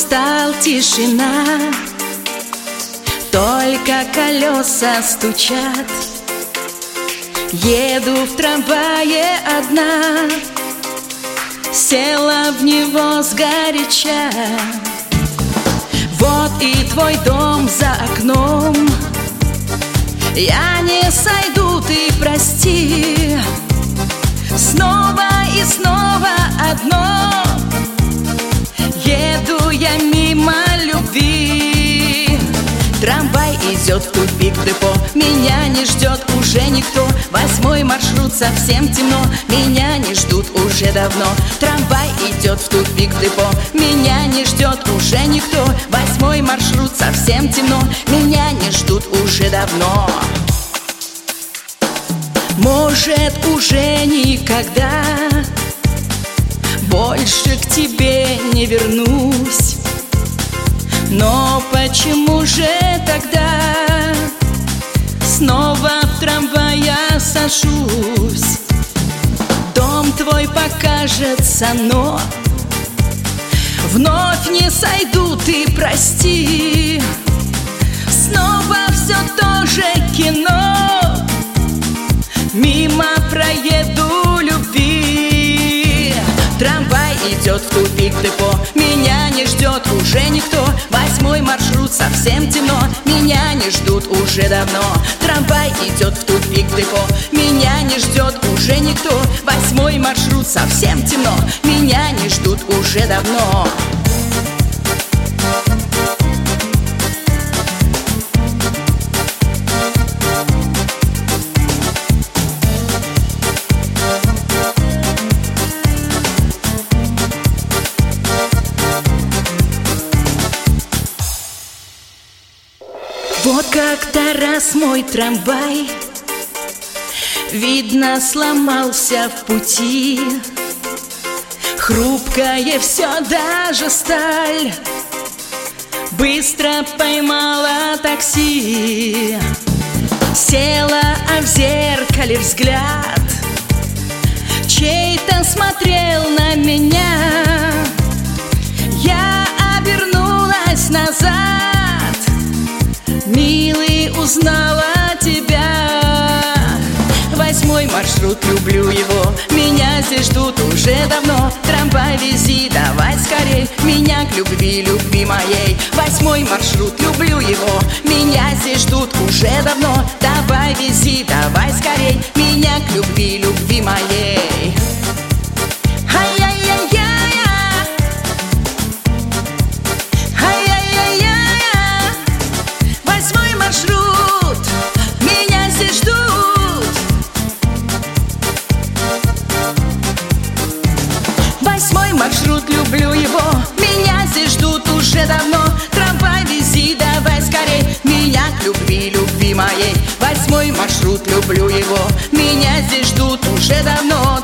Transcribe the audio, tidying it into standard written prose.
стал тишина, только колеса стучат. Еду в трамвае одна, села в него сгоряча. Вот и твой дом за окном, я не сойду, ты прости. Снова и снова одно, еду я мимо любви. Трамвай идет в тупик депо, меня не ждет уже никто. 8-й маршрут, совсем темно, меня не ждут уже давно. Трамвай идет в тупик депо, меня не ждет уже никто. 8-й маршрут, совсем темно, меня не ждут уже давно. Может, уже никогда больше к тебе не вернусь, но почему же тогда снова в трамвай я сажусь? Дом твой покажется, но вновь не сойду, ты прости. Снова все то же кино, мимо проеду любви. Трамвай идет в тупик депо, меня не ждет уже никто. 8-й маршрут, совсем темно, меня не ждут уже давно. Трамвай идет в тупик депо, меня не ждет уже никто. 8-й маршрут, совсем темно, меня не ждут уже давно. Вот как-то раз мой трамвай, видно, сломался в пути. Хрупкое все, даже сталь, быстро поймала такси. Села, а в зеркале взгляд чей-то смотрел на меня. Я обернулась назад, милый, узнала тебя. 8-й маршрут, люблю его, меня здесь ждут уже давно. Трамвай вези, давай скорей, меня к любви, любви моей. 8-й маршрут, люблю его, меня здесь ждут уже давно. Давай вези, давай скорей, меня к любви, любви моей. Маршрут, люблю его, меня здесь ждут уже давно. Трамвай вези, давай скорей, меня к любви, любви моей. 8-й маршрут, люблю его, меня здесь ждут уже давно.